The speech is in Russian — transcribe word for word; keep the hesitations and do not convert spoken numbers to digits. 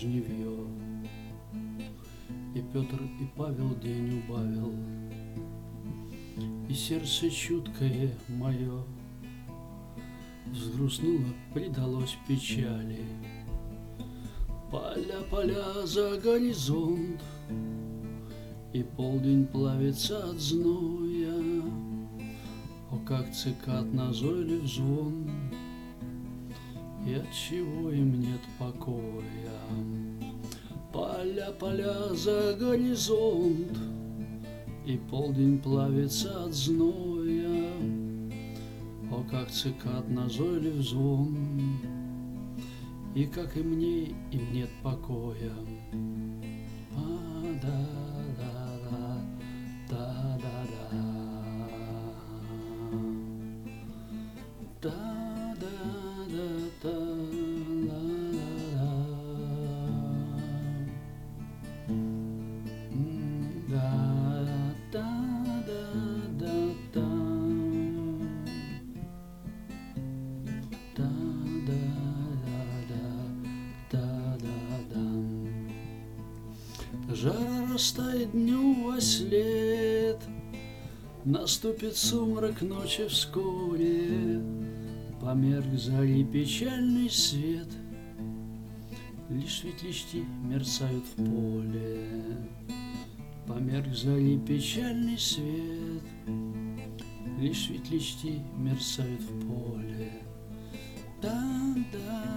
жнивье. И Петр, и Павел день убавил, и сердце чуткое мое взгрустнуло, предалось печали. Поля, поля за горизонт, и полдень плавится от зноя. О, как цикад назойлив звон, и отчего им нет покоя. Поля, поля за горизонт, и полдень плавится от зноя. О, как цикад назойлив звон, и как и мне, им нет покоя. А, да, да, да, да, да, да, да, да, да, да. Жара растает дню во след, наступит сумрак ночи вскоре, померк зари печальный свет, лишь светлячки мерцают в поле. Померк зари печальный свет, лишь светлячки мерцают в поле. Да, да.